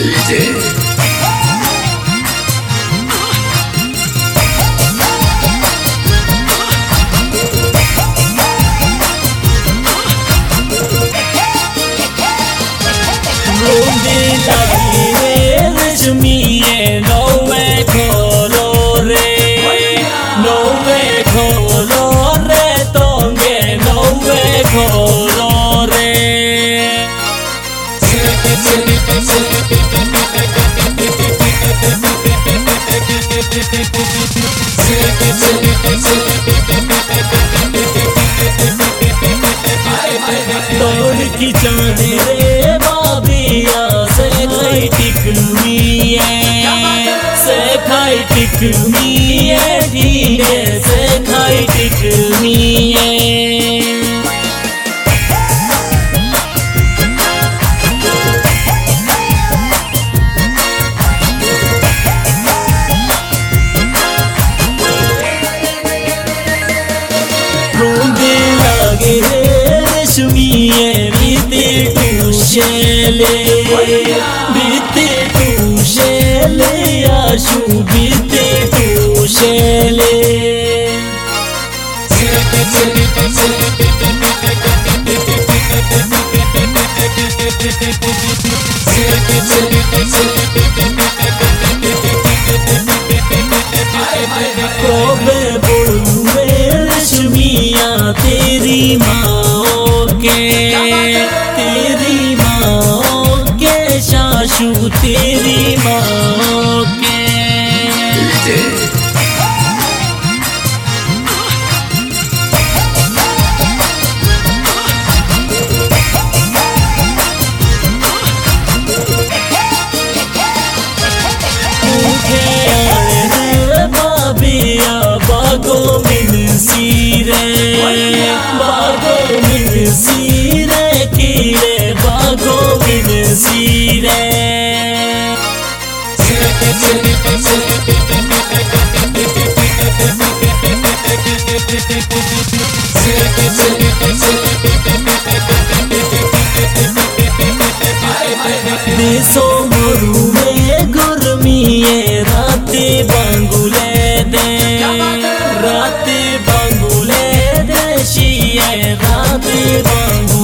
दौड़ की चांदे रे बाबिया से खाई टिकमिए से खाई टिकमिए धीरे से खाई टिकमिए बीते टूशेले आशु बीते टूशेले कोबे बोलुए रश्मिया तेरी माँ के शाशु तेरी माँ के बाबिया बागो मिल सीरे बागो मिल सीरे कीरे बागो मिल सीरे देशो मरु में गुरमिए राते बांगुले दे राते बांगुले दे शिए राते बांगुले